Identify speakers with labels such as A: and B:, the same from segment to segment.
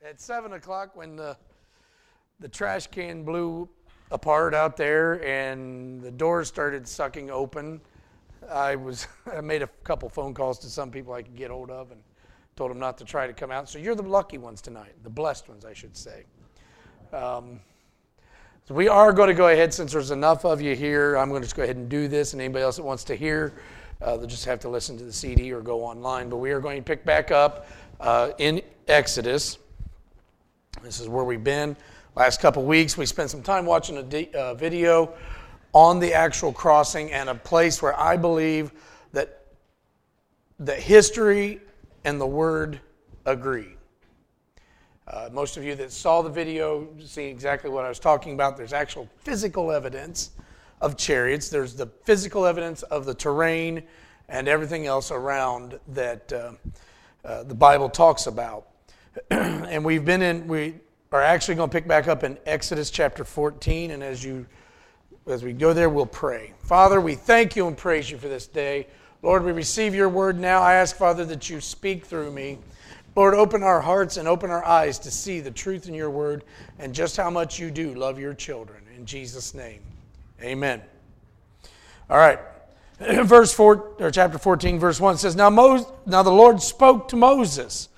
A: At 7 o'clock, when the trash can blew apart out there and the doors started sucking open, I made a couple phone calls to some people I could get hold of and told them not to try to come out. So you're the lucky ones tonight, the blessed ones, I should say. So we are going to go ahead, since there's enough of you here, I'm going to just go ahead and do this, and anybody else that wants to hear, they'll just have to listen to the CD or go online. But we are going to pick back up in Exodus. This is where we've been. Last couple weeks, we spent some time watching a video on the actual crossing and a place where I believe that the history and the Word agree. Most of you that saw the video see exactly what I was talking about. There's actual physical evidence of chariots. There's the physical evidence of the terrain and everything else around that the Bible talks about. And we are actually going to pick back up in Exodus chapter 14. And as we go there, we'll pray. Father, we thank you and praise you for this day. Lord, we receive your word now. I ask, Father, that you speak through me. Lord, open our hearts and open our eyes to see the truth in your word and just how much you do love your children. In Jesus' name, amen. All right. Chapter 14, verse 1 says, Now the Lord spoke to Moses,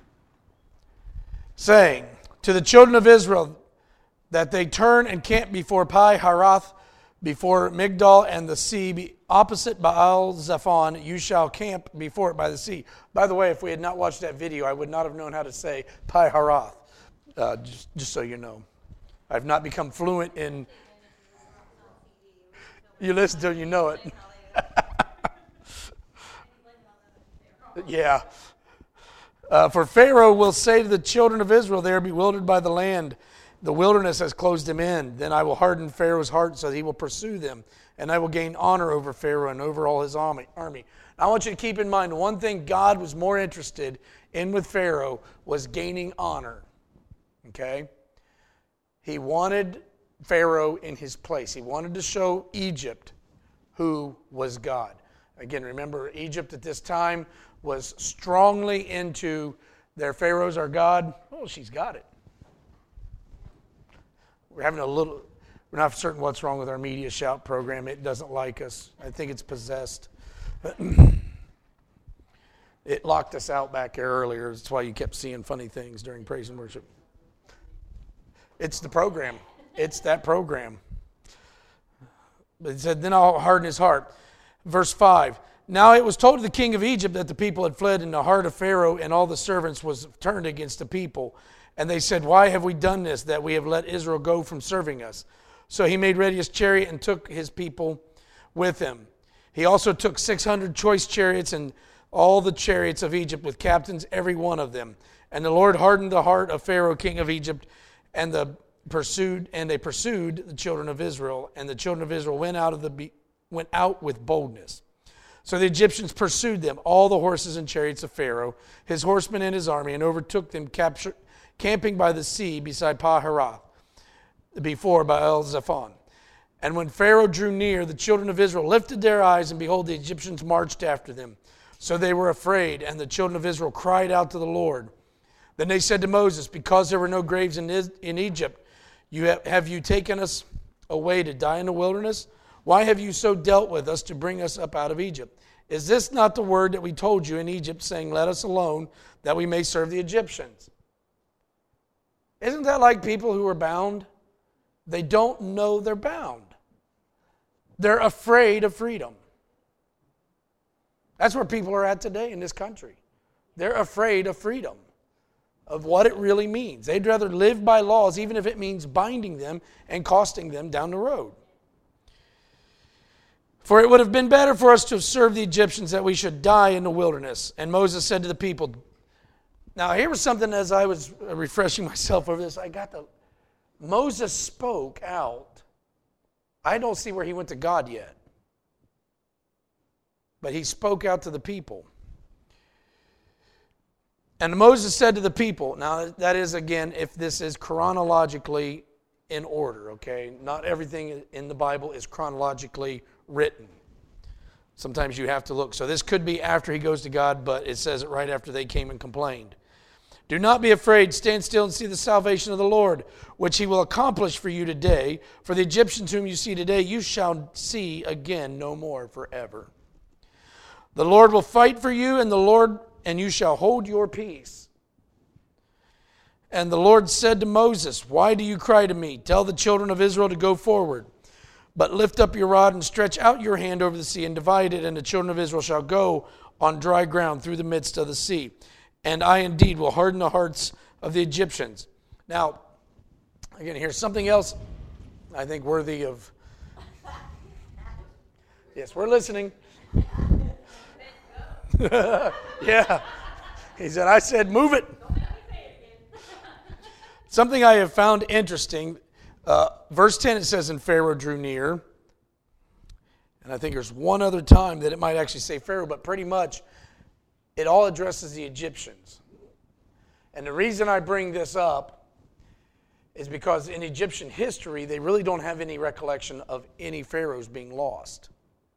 A: saying to the children of Israel that they turn and camp before Pi-hahiroth, before Migdol and the sea, opposite Baal-zephon. You shall camp before it by the sea. By the way, if we had not watched that video, I would not have known how to say Pi-hahiroth, just so you know. I've not become fluent in... You listen till you know it. Yeah. For Pharaoh will say to the children of Israel, they are bewildered by the land. The wilderness has closed him in. Then I will harden Pharaoh's heart so that he will pursue them. And I will gain honor over Pharaoh and over all his army. Now, I want you to keep in mind, one thing God was more interested in with Pharaoh was gaining honor. Okay? He wanted Pharaoh in his place. He wanted to show Egypt who was God. Again, remember, Egypt at this time was strongly into their Pharaoh's our God. Oh, she's got it. We're not certain what's wrong with our Media Shout program. It doesn't like us. I think it's possessed. It locked us out back there earlier. That's why you kept seeing funny things during praise and worship. It's the program. It's that program. But it said, then I'll harden his heart. Verse 5. Now it was told to the king of Egypt that the people had fled, and the heart of Pharaoh and all the servants was turned against the people. And they said, why have we done this, that we have let Israel go from serving us? So he made ready his chariot and took his people with him. He also took 600 choice chariots and all the chariots of Egypt with captains, every one of them. And the Lord hardened the heart of Pharaoh, king of Egypt, and they pursued the children of Israel. And the children of Israel went out with boldness. So the Egyptians pursued them, all the horses and chariots of Pharaoh, his horsemen and his army, and overtook them, camping by the sea beside Pi-hahiroth, before Baal-zephon. And when Pharaoh drew near, the children of Israel lifted their eyes, and behold, the Egyptians marched after them. So they were afraid, and the children of Israel cried out to the Lord. Then they said to Moses, because there were no graves in Egypt, have you taken us away to die in the wilderness? Why have you so dealt with us to bring us up out of Egypt? Is this not the word that we told you in Egypt, saying, let us alone, that we may serve the Egyptians? Isn't that like people who are bound? They don't know they're bound. They're afraid of freedom. That's where people are at today in this country. They're afraid of freedom, of what it really means. They'd rather live by laws, even if it means binding them and costing them down the road. For it would have been better for us to have served the Egyptians that we should die in the wilderness. And Moses said to the people, now here was something as I was refreshing myself over this, Moses spoke out. I don't see where he went to God yet. But he spoke out to the people. And Moses said to the people, now that is again, if this is chronologically in order, okay? Not everything in the Bible is chronologically written. Sometimes you have to look. So this could be after he goes to God, but it says it right after they came and complained. Do not be afraid. Stand still and see the salvation of the Lord, which he will accomplish for you today. For the Egyptians whom you see today, you shall see again no more forever. The Lord will fight for you, and you shall hold your peace. And the Lord said to Moses, why do you cry to me? Tell the children of Israel to go forward. But lift up your rod and stretch out your hand over the sea and divide it, and the children of Israel shall go on dry ground through the midst of the sea. And I indeed will harden the hearts of the Egyptians. Now, again, here's something else I think worthy of... Yes, we're listening. Yeah. He said, I said, move it. Something I have found interesting, verse 10, it says, and Pharaoh drew near. And I think there's one other time that it might actually say Pharaoh, but pretty much it all addresses the Egyptians. And the reason I bring this up is because in Egyptian history, they really don't have any recollection of any pharaohs being lost.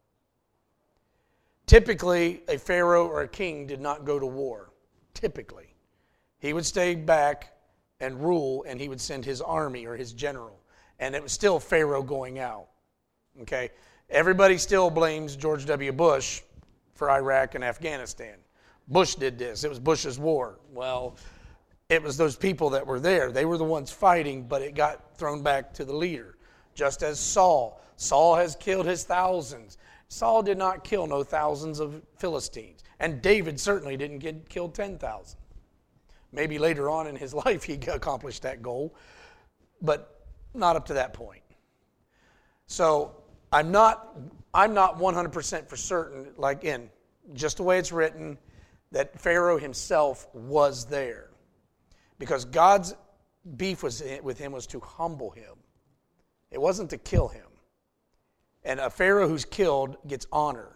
A: Typically, a pharaoh or a king did not go to war. Typically. He would stay back and rule, and he would send his army or his general. And it was still Pharaoh going out. Okay? Everybody still blames George W. Bush for Iraq and Afghanistan. Bush did this. It was Bush's war. Well, it was those people that were there. They were the ones fighting, but it got thrown back to the leader. Just as Saul. Saul has killed his thousands. Saul did not kill no thousands of Philistines. And David certainly didn't killed 10,000. Maybe later on in his life he accomplished that goal, but not up to that point. So I'm not 100% for certain, like in just the way it's written, that Pharaoh himself was there. Because God's beef with him was to humble him. It wasn't to kill him. And a Pharaoh who's killed gets honor.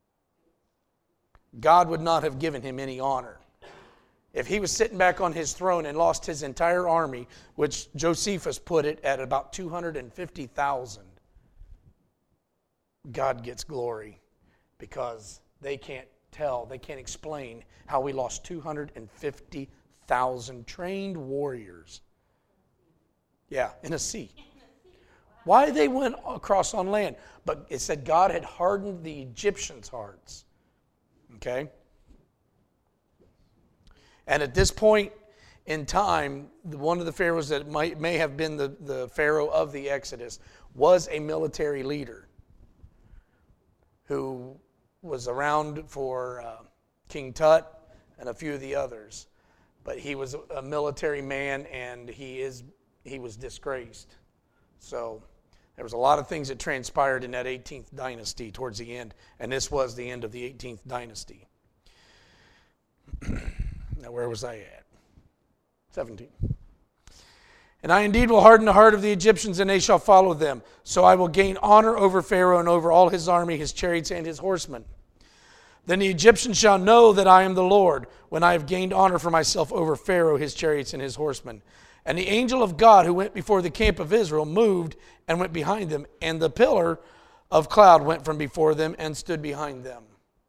A: God would not have given him any honor. If he was sitting back on his throne and lost his entire army, which Josephus put it at about 250,000, God gets glory because they can't explain how we lost 250,000 trained warriors. Yeah, in a sea. Why they went across on land? But it said God had hardened the Egyptians' hearts. Okay? And at this point in time, one of the pharaohs that may have been the pharaoh of the Exodus was a military leader who was around for King Tut and a few of the others. But he was a military man, and he was disgraced. So there was a lot of things that transpired in that 18th dynasty towards the end, and this was the end of the 18th dynasty. Now, where was I at? 17. And I indeed will harden the heart of the Egyptians, and they shall follow them. So I will gain honor over Pharaoh and over all his army, his chariots, and his horsemen. Then the Egyptians shall know that I am the Lord, when I have gained honor for myself over Pharaoh, his chariots, and his horsemen. And the angel of God who went before the camp of Israel moved and went behind them, and the pillar of cloud went from before them and stood behind them.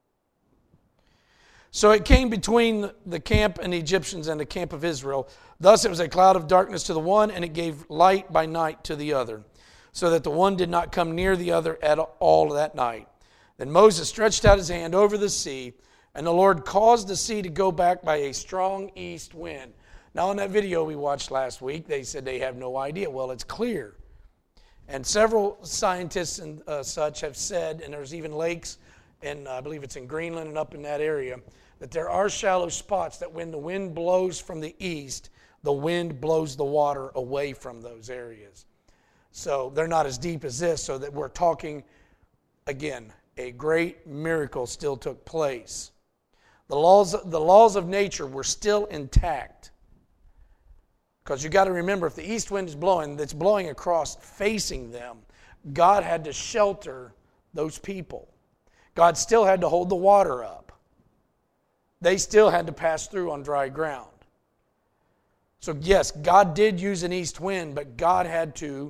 A: So it came between the camp and the Egyptians and the camp of Israel. Thus it was a cloud of darkness to the one, and it gave light by night to the other, so that the one did not come near the other at all that night. Then Moses stretched out his hand over the sea, and the Lord caused the sea to go back by a strong east wind. Now, in that video we watched last week, they said they have no idea. Well, it's clear. And several scientists and such have said, and there's even lakes, and I believe it's in Greenland and up in that area, that there are shallow spots that when the wind blows from the east, the wind blows the water away from those areas. So they're not as deep as this, so that we're talking, again, a great miracle still took place. The laws of nature were still intact. Because you got to remember, if the east wind is blowing, that's blowing across facing them, God had to shelter those people. God still had to hold the water up. They still had to pass through on dry ground. So yes, God did use an east wind, but God had to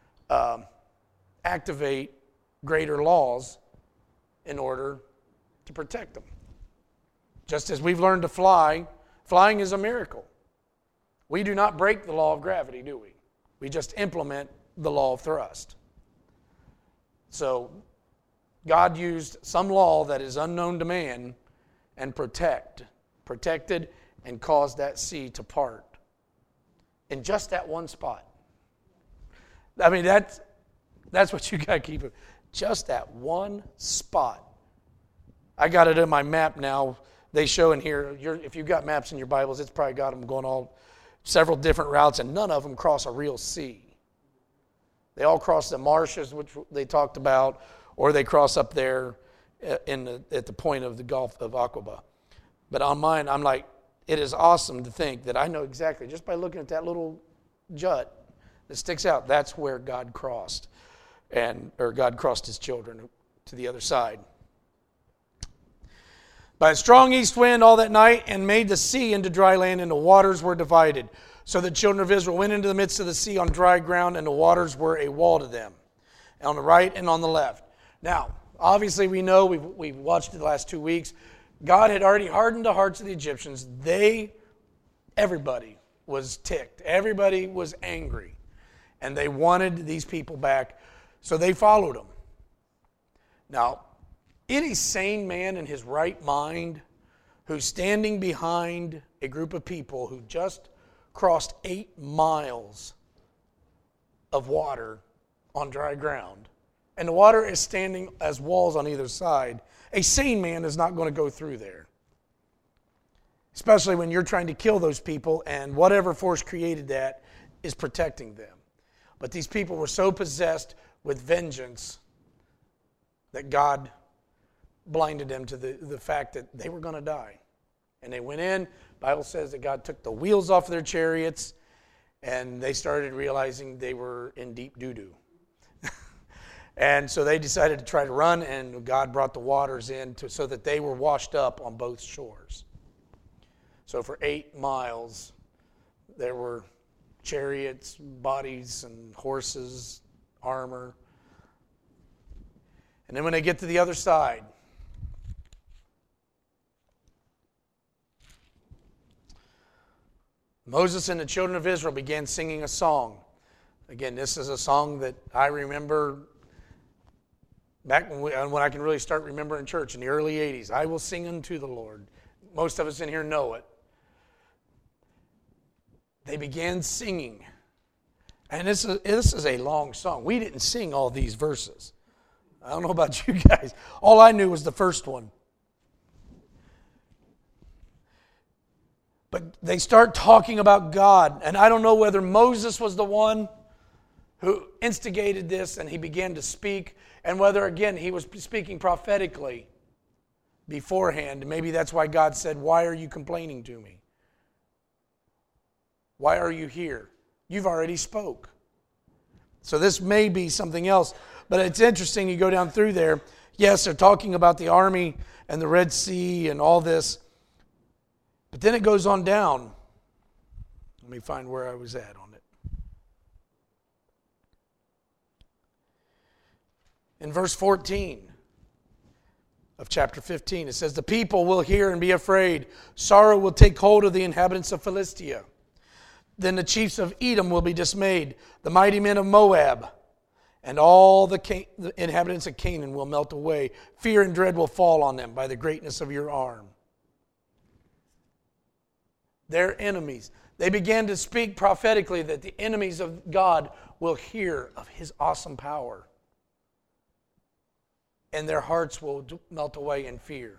A: activate greater laws in order to protect them. Just as we've learned to fly, flying is a miracle. We do not break the law of gravity, do we? We just implement the law of thrust. So God used some law that is unknown to man and protected and caused that sea to part in just that one spot. I mean, that's what you got to keep it. Just that one spot. I got it in my map now. They show in here, if you've got maps in your Bibles, it's probably got them going all several different routes, and none of them cross a real sea. They all cross the marshes, which they talked about, or they cross up there at the point of the Gulf of Aqaba. But on mine, I'm like, it is awesome to think that I know exactly, just by looking at that little jut that sticks out, that's where God crossed, or God crossed his children to the other side. By a strong east wind all that night, and made the sea into dry land, and the waters were divided. So the children of Israel went into the midst of the sea on dry ground, and the waters were a wall to them, on the right and on the left. Now, obviously we know, we've watched it the last 2 weeks, God had already hardened the hearts of the Egyptians. Everybody was ticked. Everybody was angry. And they wanted these people back, so they followed them. Now, any sane man in his right mind who's standing behind a group of people who just crossed 8 miles of water on dry ground, and the water is standing as walls on either side, a sane man is not going to go through there. Especially when you're trying to kill those people and whatever force created that is protecting them. But these people were so possessed with vengeance that God blinded them to the fact that they were going to die. And they went in. The Bible says that God took the wheels off of their chariots, and they started realizing they were in deep doo-doo. And so they decided to try to run, and God brought the waters in so that they were washed up on both shores. So for 8 miles, there were chariots, bodies, and horses, armor. And then when they get to the other side, Moses and the children of Israel began singing a song. Again, this is a song that I remember back when I can really start remembering church in the early 80s. I will sing unto the Lord. Most of us in here know it. They began singing. And this is a long song. We didn't sing all these verses. I don't know about you guys. All I knew was the first one. But they start talking about God. And I don't know whether Moses was the one who instigated this and he began to speak, and whether, again, he was speaking prophetically beforehand. Maybe that's why God said, "Why are you complaining to me? Why are you here? You've already spoke." So this may be something else. But it's interesting, you go down through there. Yes, they're talking about the army and the Red Sea and all this. But then it goes on down. Let me find where I was at on it. In verse 14 of chapter 15, it says, "The people will hear and be afraid. Sorrow will take hold of the inhabitants of Philistia. Then the chiefs of Edom will be dismayed. The mighty men of Moab and all the inhabitants of Canaan will melt away. Fear and dread will fall on them by the greatness of your arm." Their enemies. They began to speak prophetically that the enemies of God will hear of his awesome power. And their hearts will melt away in fear.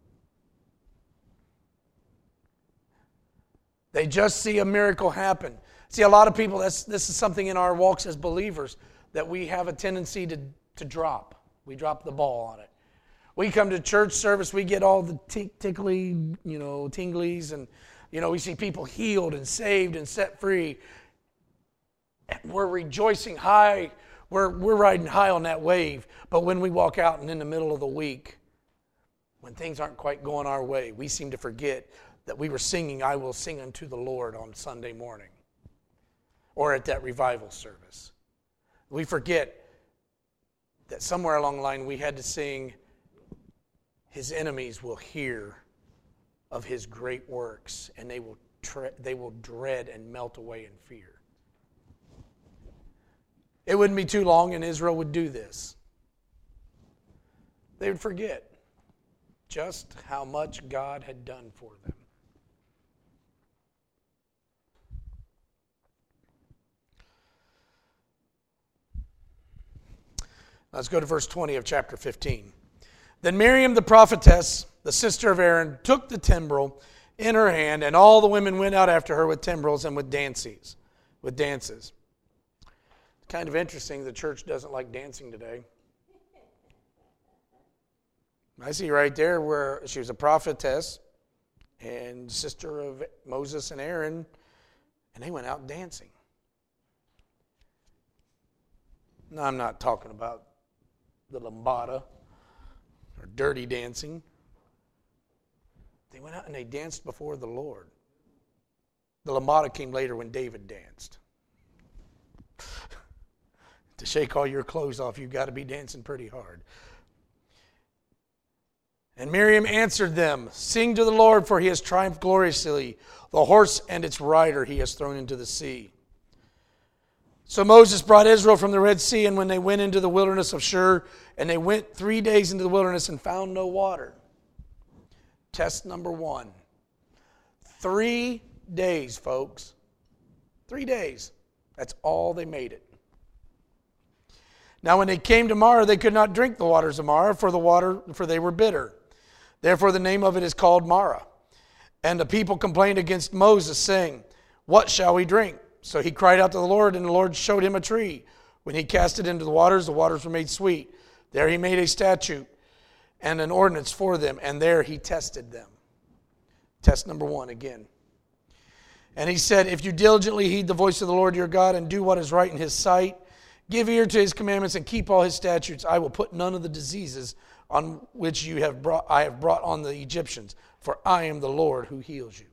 A: They just see a miracle happen. See, a lot of people, this is something in our walks as believers that we have a tendency to drop. We drop the ball on it. We come to church service, we get all the tickly, tinglies, and we see people healed and saved and set free. And we're rejoicing high. We're riding high on that wave. But when we walk out and in the middle of the week, when things aren't quite going our way, we seem to forget that we were singing, "I will sing unto the Lord" on Sunday morning or at that revival service. We forget that somewhere along the line we had to sing, "His enemies will hear of his great works, and they will dread and melt away in fear. It wouldn't be too long and Israel would do this. They would forget just how much God had done for them. Let's go to verse 20 of chapter 15. Then Miriam the prophetess, the sister of Aaron, took the timbrel in her hand, and all the women went out after her with timbrels and with dances. It's kind of interesting the church doesn't like dancing today. I see right there where she was a prophetess and sister of Moses and Aaron, and they went out dancing. No, I'm not talking about the lambada or dirty dancing. They went out and they danced before the Lord. The lambada came later when David danced. To shake all your clothes off, you've got to be dancing pretty hard. And Miriam answered them, "Sing to the Lord, for he has triumphed gloriously. The horse and its rider he has thrown into the sea." So Moses brought Israel from the Red Sea, and when they went into the wilderness of Shur, and they went 3 days into the wilderness and found no water. Test number 1. 3 days, folks. 3 days. That's all they made it. Now when they came to Marah, they could not drink the waters of Marah, for they were bitter. Therefore the name of it is called Marah. And the people complained against Moses, saying, "What shall we drink?" So he cried out to the Lord, and the Lord showed him a tree. When he cast it into the waters were made sweet. There he made a statute and an ordinance for them, and there he tested them. Test number 1 again. And he said, "If you diligently heed the voice of the Lord your God and do what is right in his sight, give ear to his commandments and keep all his statutes, I will put none of the diseases on which I have brought on the Egyptians, for I am the Lord who heals you."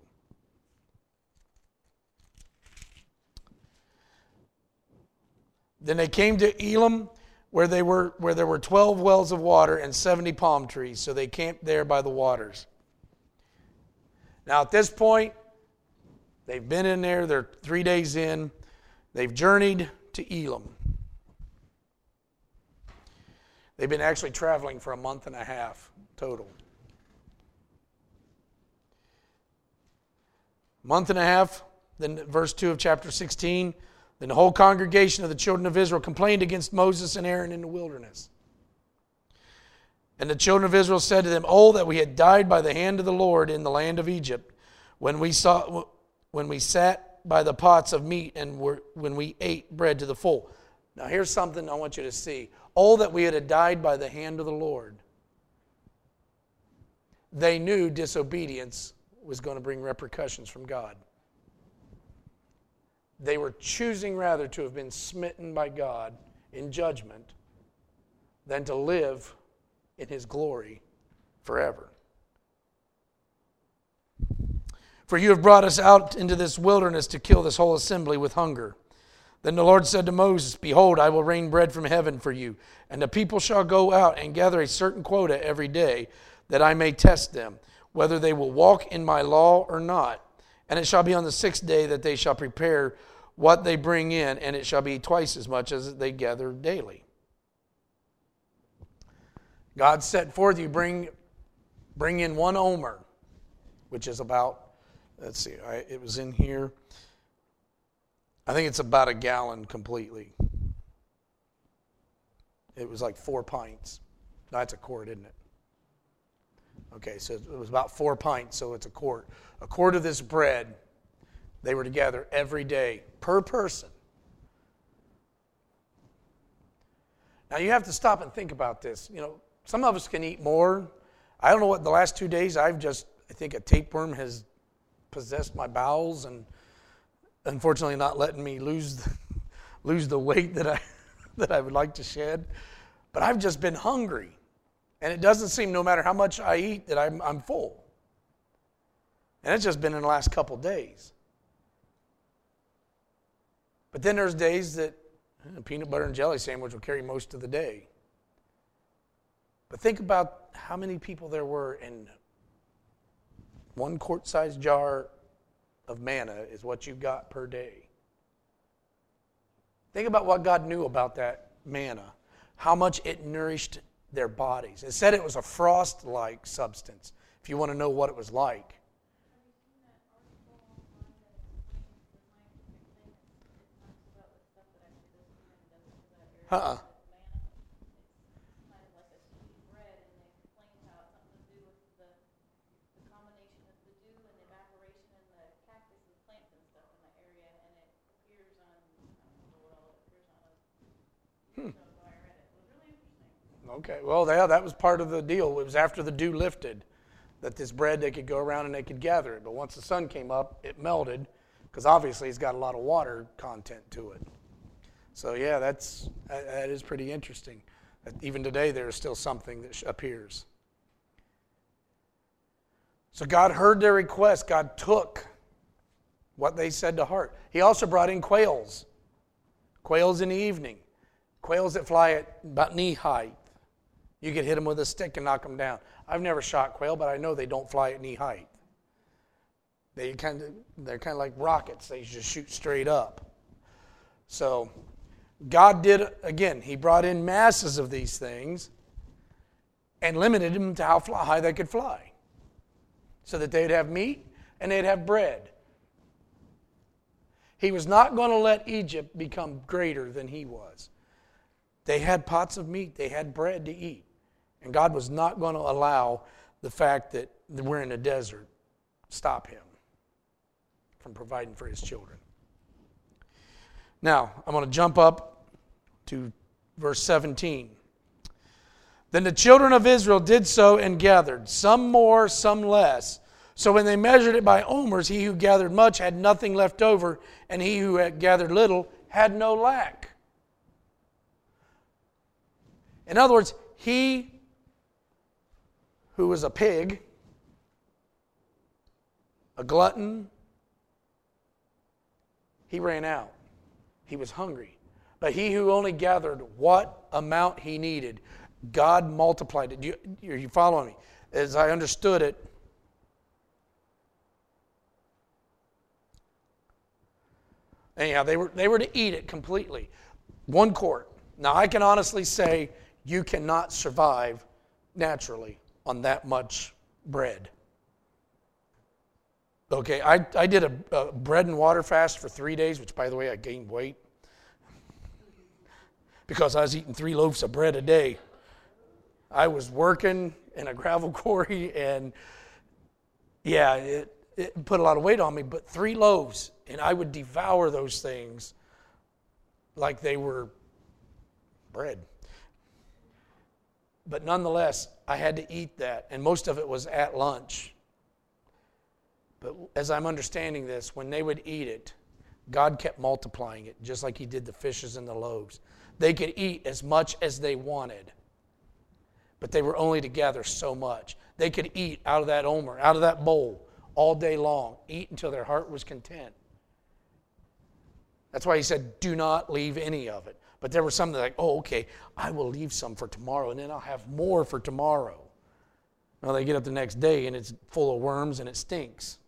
A: Then they came to Elim, where there were 12 wells of water and 70 palm trees. So they camped there by the waters. Now at this point, they've been in there. They're 3 days in. They've journeyed to Elim. They've been actually traveling for a month and a half total. Month and a half. Then verse 2 of chapter 16. Then the whole congregation of the children of Israel complained against Moses and Aaron in the wilderness. And the children of Israel said to them, "Oh, that we had died by the hand of the Lord in the land of Egypt, when we sat by the pots of meat and when we ate bread to the full." Now here's something I want you to see. Oh, that we had died by the hand of the Lord. They knew disobedience was going to bring repercussions from God. They were choosing rather to have been smitten by God in judgment than to live in his glory forever. "For you have brought us out into this wilderness to kill this whole assembly with hunger." Then the Lord said to Moses, "Behold, I will rain bread from heaven for you, and the people shall go out and gather a certain quota every day, that I may test them, whether they will walk in my law or not. And it shall be on the 6th day that they shall prepare what they bring in, and it shall be twice as much as they gather daily." God set forth, you bring in 1 omer, which is about, let's see, it was in here. I think it's about a gallon completely. It was like 4 pints. That's a quart, isn't it? Okay, so it was about 4 pints, so it's a quart. A quart of this bread, they were to gather every day per person. Now you have to stop and think about this. You know, some of us can eat more. I don't know what the last 2 days I think a tapeworm has possessed my bowels and unfortunately not letting me lose the weight that I would like to shed. But I've just been hungry. And it doesn't seem, no matter how much I eat, that I'm full. And it's just been in the last couple days. But then there's days that a peanut butter and jelly sandwich will carry most of the day. But think about how many people there were in 1 quart-sized jar of manna is what you got per day. Think about what God knew about that manna, how much it nourished their bodies. It said it was a frost-like substance, if you want to know what it was like. Uh-uh. Okay, well, yeah, that was part of the deal. It was after the dew lifted that this bread, they could go around and they could gather it. But once the sun came up, it melted because obviously it's got a lot of water content to it. So, yeah, that is pretty interesting. That even today there is still something that appears. So God heard their request. God took what they said to heart. He also brought in quails. Quails in the evening. Quails that fly at about knee height. You could hit them with a stick and knock them down. I've never shot quail, but I know they don't fly at knee height. They're kind of like rockets. They just shoot straight up. So God did, again, He brought in masses of these things and limited them to how high they could fly so that they'd have meat and they'd have bread. He was not going to let Egypt become greater than He was. They had pots of meat. They had bread to eat. And God was not going to allow the fact that we're in a desert stop Him from providing for His children. Now, I'm going to jump up to verse 17. Then the children of Israel did so and gathered, some more, some less. So when they measured it by omers, he who gathered much had nothing left over, and he who had gathered little had no lack. In other words, he who was a pig, a glutton, he ran out. He was hungry. But he who only gathered what amount he needed, God multiplied it. Are you following me? As I understood it, anyhow, they were to eat it completely. 1 quart. Now, I can honestly say you cannot survive naturally on that much bread. Okay, I did a bread and water fast for 3 days, which, by the way, I gained weight because I was eating 3 loaves of bread a day. I was working in a gravel quarry, and yeah, it put a lot of weight on me, but 3 loaves, and I would devour those things like they were bread. But nonetheless, I had to eat that, and most of it was at lunch. But as I'm understanding this, when they would eat it, God kept multiplying it, just like He did the fishes and the loaves. They could eat as much as they wanted, but they were only to gather so much. They could eat out of that omer, out of that bowl, all day long, eat until their heart was content. That's why He said, do not leave any of it. But there were some that like, oh, okay, I will leave some for tomorrow, and then I'll have more for tomorrow. Well, they get up the next day, and it's full of worms, and it stinks.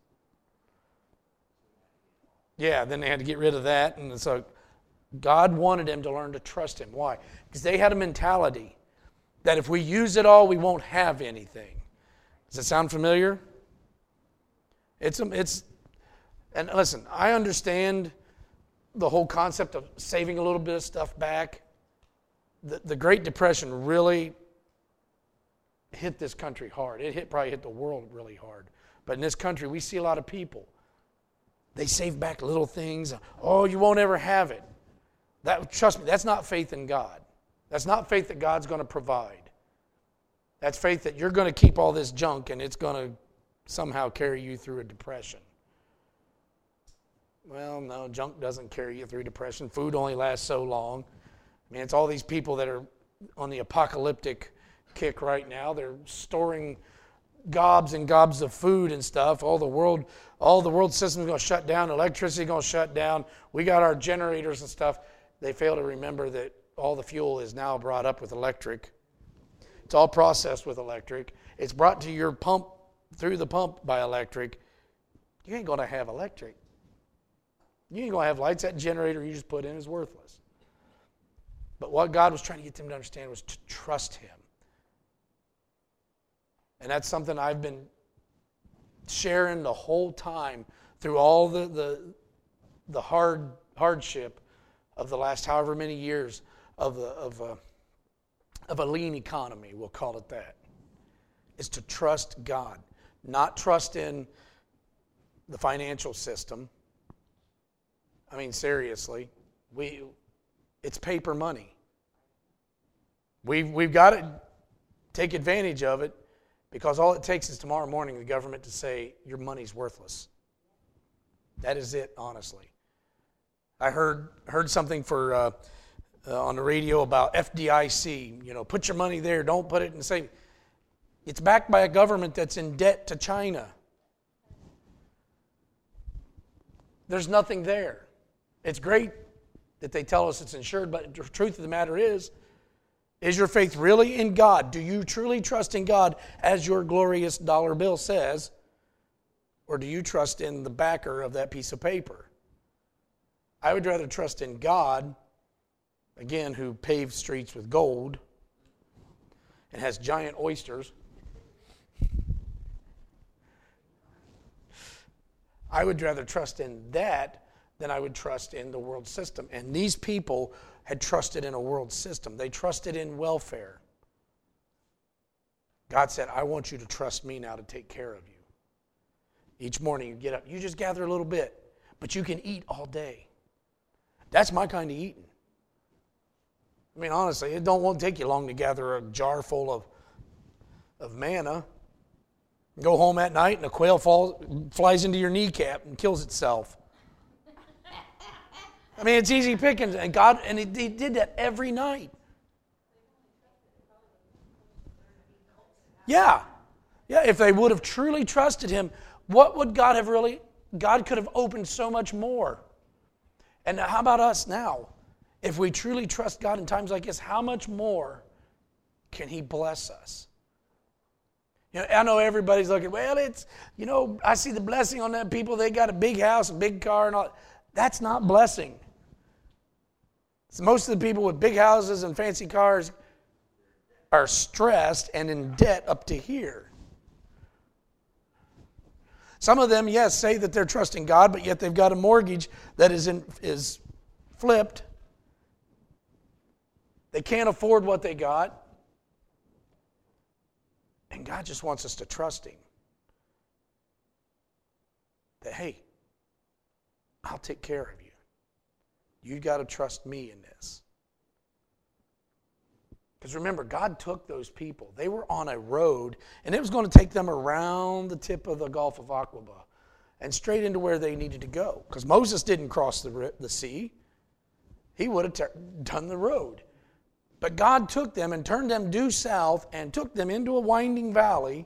A: Yeah, then they had to get rid of that. And so God wanted them to learn to trust Him. Why? Because they had a mentality that if we use it all, we won't have anything. Does it sound familiar? And listen, I understand the whole concept of saving a little bit of stuff back. The Great Depression really hit this country hard. It probably hit the world really hard. But in this country, we see a lot of people. They save back little things. Oh, you won't ever have it. Trust me, that's not faith in God. That's not faith that God's going to provide. That's faith that you're going to keep all this junk and it's going to somehow carry you through a depression. Well, no, junk doesn't carry you through depression. Food only lasts so long. I mean, it's all these people that are on the apocalyptic kick right now. They're storing gobs and gobs of food and stuff. All the world system's going to shut down. Electricity going to shut down. We got our generators and stuff. They fail to remember that all the fuel is now brought up with electric. It's all processed with electric. It's brought to your pump through the pump by electric. You ain't going to have electric. You ain't going to have lights. That generator you just put in is worthless. But what God was trying to get them to understand was to trust Him. And that's something I've been sharing the whole time through all the hardship of the last however many years of a lean economy, we'll call it that, is to trust God. Not trust in the financial system. I mean, seriously, it's paper money. We've got to take advantage of it, because all it takes is tomorrow morning the government to say your money's worthless. That is it, honestly. I heard something on the radio about FDIC. Put your money there. Don't put it in the savings. It's backed by a government that's in debt to China. There's nothing there. It's great that they tell us it's insured, but the truth of the matter is your faith really in God? Do you truly trust in God as your glorious dollar bill says? Or do you trust in the backer of that piece of paper? I would rather trust in God, again, who paved streets with gold and has giant oysters. I would rather trust in that than I would trust in the world system. And these people had trusted in a world system. They trusted in welfare. God said, I want you to trust me now to take care of you. Each morning you get up, you just gather a little bit, but you can eat all day. That's my kind of eating. I mean, honestly, it won't take you long to gather a jar full of manna. Go home at night and a quail flies into your kneecap and kills itself. I mean, it's easy pickings, and He did that every night. Yeah, if they would have truly trusted Him, what would God have really? God could have opened so much more. And how about us now? If we truly trust God in times like this, how much more can He bless us? I know everybody's looking, well, I see the blessing on them people. They got a big house, a big car, and all. That's not blessing. So most of the people with big houses and fancy cars are stressed and in debt up to here. Some of them, yes, say that they're trusting God, but yet they've got a mortgage that is flipped. They can't afford what they got. And God just wants us to trust Him. That, hey, I'll take care of you. You've got to trust me in this. Because remember, God took those people. They were on a road, and it was going to take them around the tip of the Gulf of Aqaba and straight into where they needed to go. Because Moses didn't cross the sea. He would have done the road. But God took them and turned them due south and took them into a winding valley.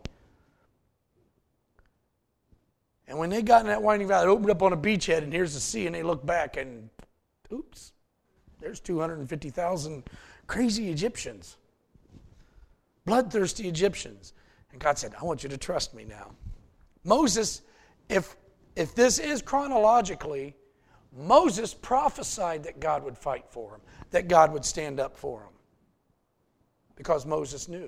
A: And when they got in that winding valley, it opened up on a beachhead, and here's the sea, and they looked back, and oops, there's 250,000 crazy Egyptians, bloodthirsty Egyptians. And God said, I want you to trust me now. Moses, if this is chronologically, Moses prophesied that God would fight for him, that God would stand up for him, because Moses knew.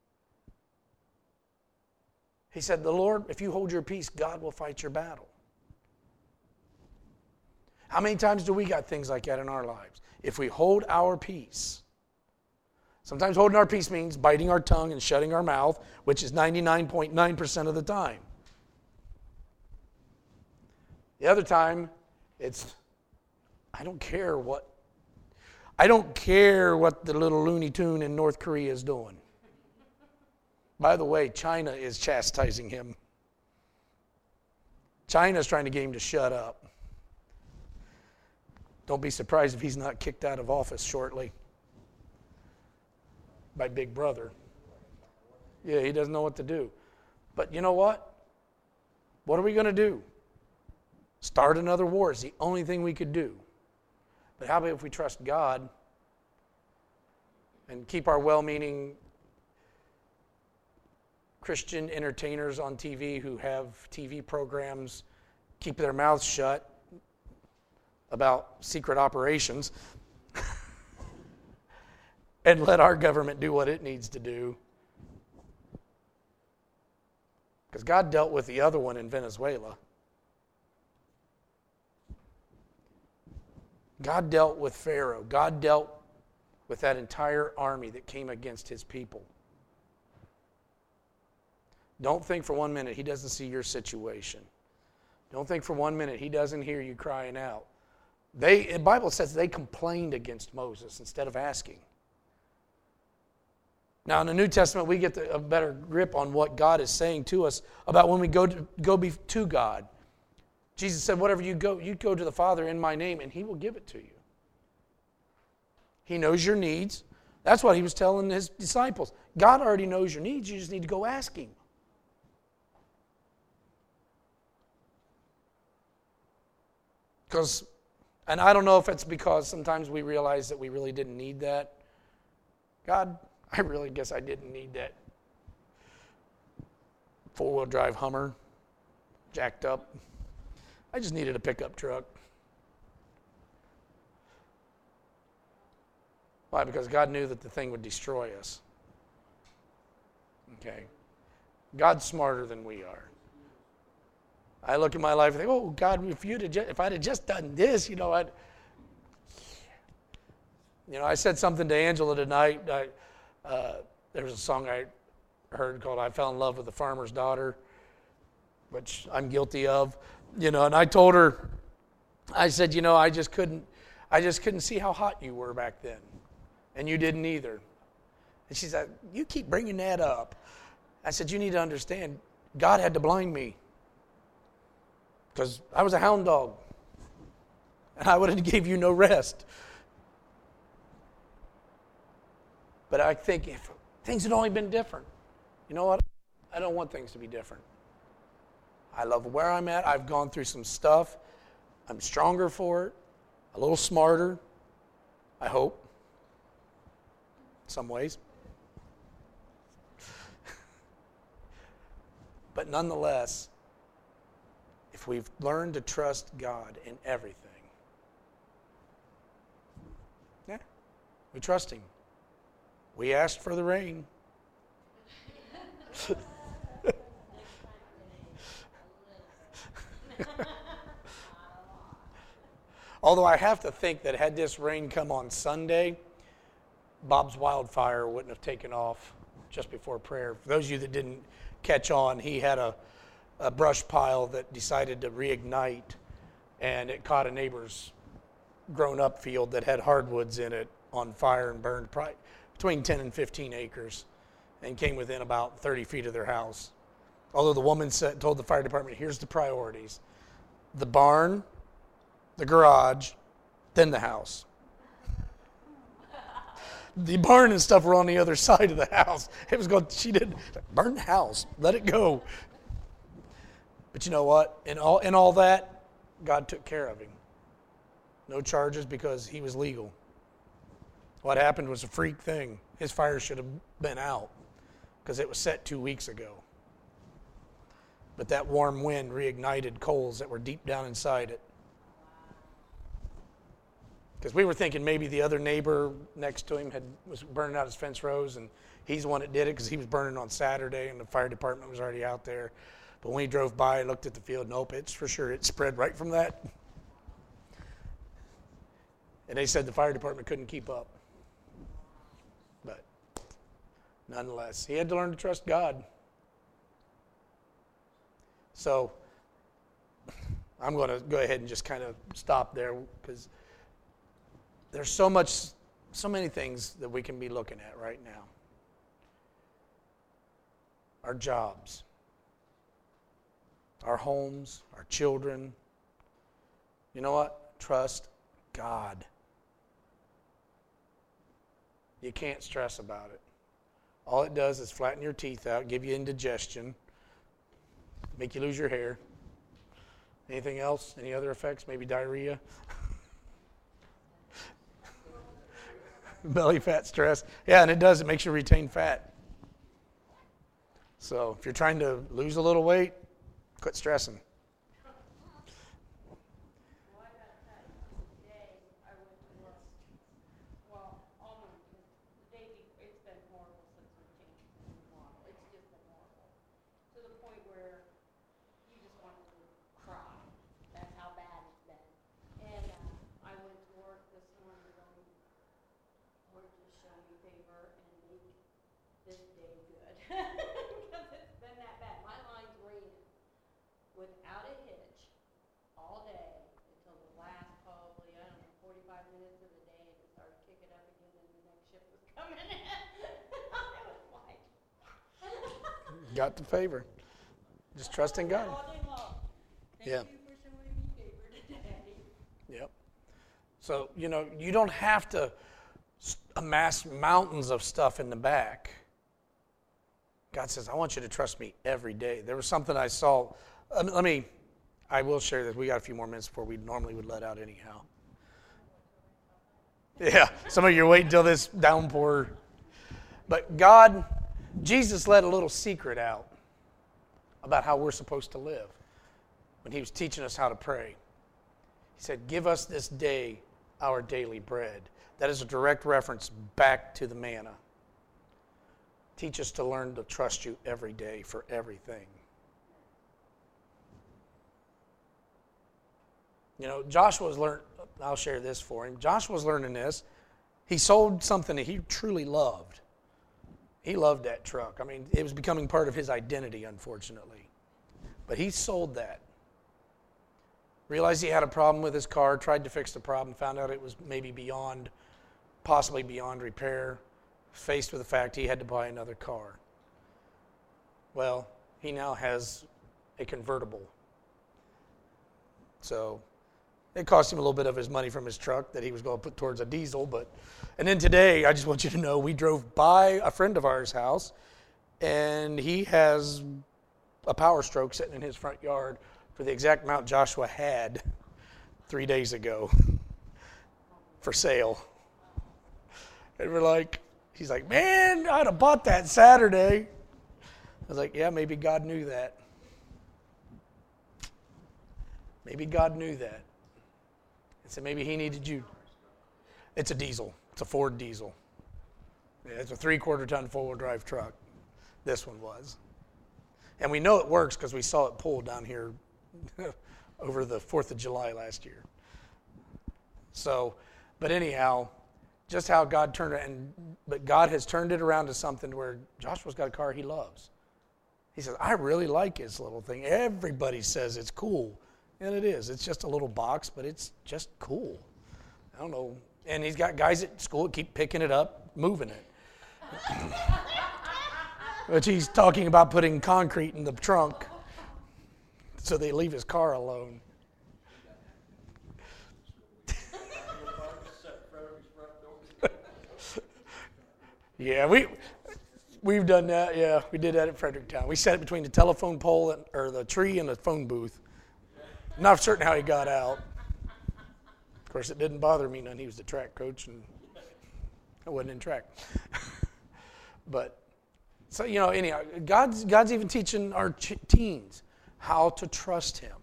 A: He said, the Lord, if you hold your peace, God will fight your battle. How many times do we got things like that in our lives? If we hold our peace. Sometimes holding our peace means biting our tongue and shutting our mouth, which is 99.9% of the time. The other time, it's, I don't care what the little Looney Tune in North Korea is doing. By the way, China is chastising him. China's trying to get him to shut up. Don't be surprised if he's not kicked out of office shortly by Big Brother. Yeah, he doesn't know what to do. But you know what? What are we going to do? Start another war is the only thing we could do. But how about if we trust God and keep our well-meaning Christian entertainers on TV who have TV programs keep their mouths shut about secret operations and let our government do what it needs to do. Because God dealt with the other one in Venezuela. God dealt with Pharaoh. God dealt with that entire army that came against his people. Don't think for 1 minute he doesn't see your situation. Don't think for 1 minute he doesn't hear you crying out. The Bible says they complained against Moses instead of asking. Now, in the New Testament, we get a better grip on what God is saying to us about when we go to God. Jesus said, whatever you go to the Father in my name, and he will give it to you. He knows your needs. That's what he was telling his disciples. God already knows your needs. You just need to go ask him. And I don't know if it's because sometimes we realize that we really didn't need that. God, I really guess I didn't need that four-wheel drive Hummer, jacked up. I just needed a pickup truck. Why? Because God knew that the thing would destroy us. Okay. God's smarter than we are. I look at my life and think, oh, God, if I'd have just done this, I said something to Angela tonight. There was a song I heard called I Fell in Love with the Farmer's Daughter, which I'm guilty of. And I told her, I said, I just couldn't see how hot you were back then. And you didn't either. And she said, you keep bringing that up. I said, you need to understand, God had to blind me. Because I was a hound dog. And I would have gave you no rest. But I think if things had only been different, you know what? I don't want things to be different. I love where I'm at. I've gone through some stuff. I'm stronger for it. A little smarter, I hope. In some ways. But nonetheless, if we've learned to trust God in everything, we trust him. We asked for the rain. Although I have to think that had this rain come on Sunday, Bob's wildfire wouldn't have taken off just before prayer. For those of you that didn't catch on, he had a brush pile that decided to reignite, and it caught a neighbor's grown-up field that had hardwoods in it on fire and burned probably between 10 and 15 acres and came within about 30 feet of their house. Although the woman told the fire department, here's the priorities. The barn, the garage, then the house. The barn and stuff were on the other side of the house. It was going, she didn't, burn the house, let it go. But you know what? In all that, God took care of him. No charges because he was legal. What happened was a freak thing. His fire should have been out because it was set 2 weeks ago. But that warm wind reignited coals that were deep down inside it. Because we were thinking maybe the other neighbor next to him was burning out his fence rows, and he's the one that did it because he was burning on Saturday and the fire department was already out there. But when he drove by and looked at the field, nope, it's for sure. It spread right from that. And they said the fire department couldn't keep up. But nonetheless, he had to learn to trust God. So I'm going to go ahead and just kind of stop there because there's so many things that we can be looking at right now. Our jobs, our homes, our children. You know what? Trust God. You can't stress about it. All it does is flatten your teeth out, give you indigestion, make you lose your hair. Anything else? Any other effects? Maybe diarrhea? Belly fat stress. Yeah, and it does. It makes you retain fat. So if you're trying to lose a little weight, quit stressing.
B: favor and make this day good. Because it's been that bad. My line's raining without a hitch all day until the last probably, 45 minutes of the day, and it started kicking up again and the next shift was coming in. It was like...
A: Got the favor. Just trusting God.
B: All day long. Thank you for showing me favor today.
A: Yep. So, you don't have to amass mountains of stuff in the back. God says, I want you to trust me every day. There was something I saw. I will share this. We got a few more minutes before we normally would let out anyhow. Yeah, some of you are waiting until this downpour. But Jesus let a little secret out about how we're supposed to live when he was teaching us how to pray. He said, give us this day our daily bread. That is a direct reference back to the manna. Teach us to learn to trust you every day for everything. Joshua's learned, I'll share this for him. Joshua's learning this. He sold something that he truly loved. He loved that truck. It was becoming part of his identity, unfortunately. But he sold that. Realized he had a problem with his car, tried to fix the problem, found out it was maybe possibly beyond repair, faced with the fact he had to buy another car. Well, he now has a convertible. So it cost him a little bit of his money from his truck that he was going to put towards a diesel. And then today, I just want you to know, we drove by a friend of ours' house, and he has a Power Stroke sitting in his front yard for the exact amount Joshua had 3 days ago for sale. And he's like, man, I'd have bought that Saturday. I was like, yeah, maybe God knew that. Maybe God knew that. And so maybe he needed you. It's a diesel. It's a Ford diesel. Yeah, it's a 3/4 ton 4-wheel drive truck. This one was. And we know it works because we saw it pull down here over the 4th of July last year. So, but anyhow, just how God turned it, but God has turned it around to something where Joshua's got a car he loves. He says, I really like his little thing. Everybody says it's cool. And it is. It's just a little box, but it's just cool. I don't know. And he's got guys at school that keep picking it up, moving it. Which he's talking about putting concrete in the trunk so they leave his car alone. Yeah, we've done that. Yeah, we did that at Fredericktown. We set it between the telephone pole or the tree and the phone booth. Not certain how he got out. Of course, it didn't bother me none. He was the track coach, and I wasn't in track. But so anyhow, God's even teaching our teens how to trust Him.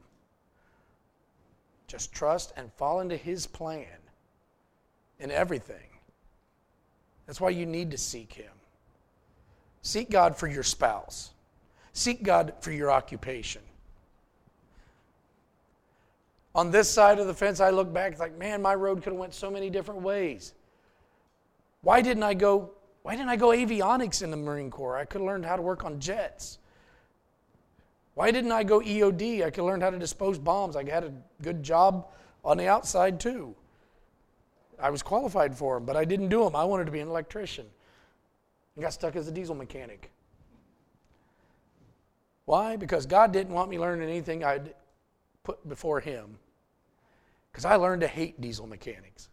A: Just trust and fall into His plan in everything. That's why you need to seek Him. Seek God for your spouse. Seek God for your occupation. On this side of the fence, I look back, it's like, man, my road could have went so many different ways. Why didn't I go avionics in the Marine Corps? I could have learned how to work on jets. Why didn't I go EOD? I could have learned how to dispose bombs. I had a good job on the outside too. I was qualified for them, but I didn't do them. I wanted to be an electrician. I got stuck as a diesel mechanic. Why? Because God didn't want me learning anything I'd put before Him. Because I learned to hate diesel mechanics.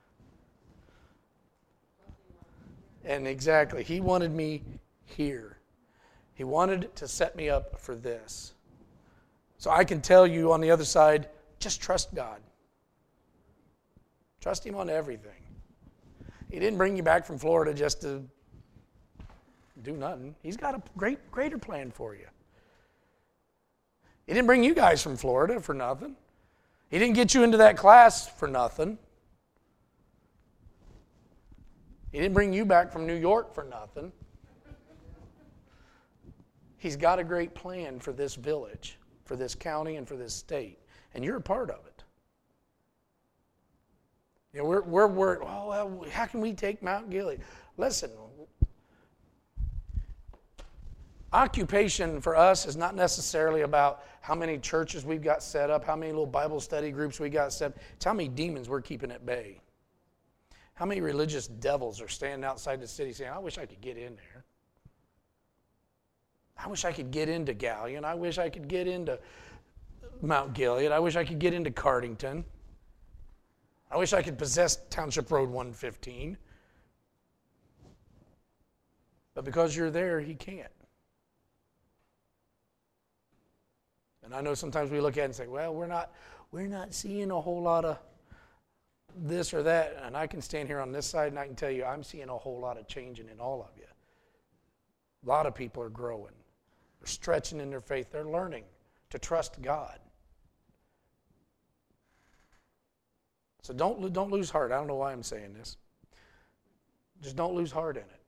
A: And exactly, He wanted me here. He wanted to set me up for this. So I can tell you on the other side, just trust God. Trust Him on everything. He didn't bring you back from Florida just to do nothing. He's got a greater plan for you. He didn't bring you guys from Florida for nothing. He didn't get you into that class for nothing. He didn't bring you back from New York for nothing. He's got a great plan for this village, for this county, and for this state. And you're a part of it. You know, we're worried, oh, well, how can we take Mount Gilead? Listen, occupation for us is not necessarily about how many churches we've got set up, how many little Bible study groups we got set up. It's how many demons we're keeping at bay. How many religious devils are standing outside the city saying, I wish I could get in there. I wish I could get into Galion. I wish I could get into Mount Gilead. I wish I could get into Cardington. I wish I could possess Township Road 115. But because you're there, he can't. And I know sometimes we look at it and say, well, we're not seeing a whole lot of this or that. And I can stand here on this side and I can tell you I'm seeing a whole lot of changing in all of you. A lot of people are growing. They're stretching in their faith. They're learning to trust God. So don't lose heart. I don't know why I'm saying this. Just don't lose heart in it.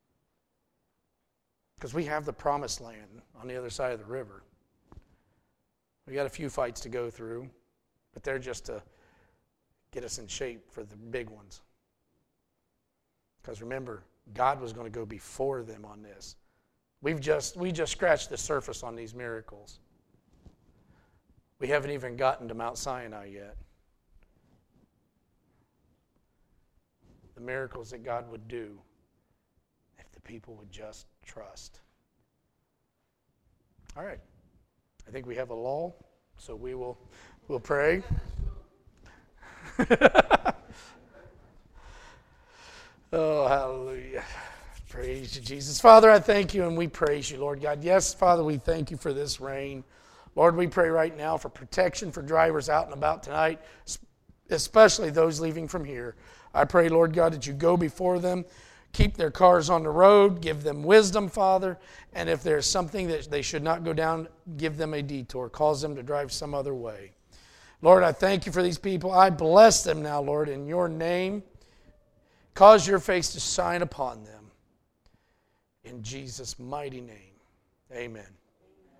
A: Because we have the promised land on the other side of the river. We got a few fights to go through, but they're just to get us in shape for the big ones. Because remember, God was going to go before them on this. We just scratched the surface on these miracles. We haven't even gotten to Mount Sinai yet. The miracles that God would do if the people would just trust. All right. I think we have a lull, so we'll pray. Oh, hallelujah. Praise you, Jesus. Father, I thank you and we praise you, Lord God. Yes, Father, we thank you for this rain. Lord, we pray right now for protection for drivers out and about tonight, especially those leaving from here. I pray, Lord God, that you go before them, keep their cars on the road, give them wisdom, Father, and if there's something that they should not go down, give them a detour, cause them to drive some other way. Lord, I thank you for these people. I bless them now, Lord, in your name. Cause your face to shine upon them. In Jesus' mighty name, amen.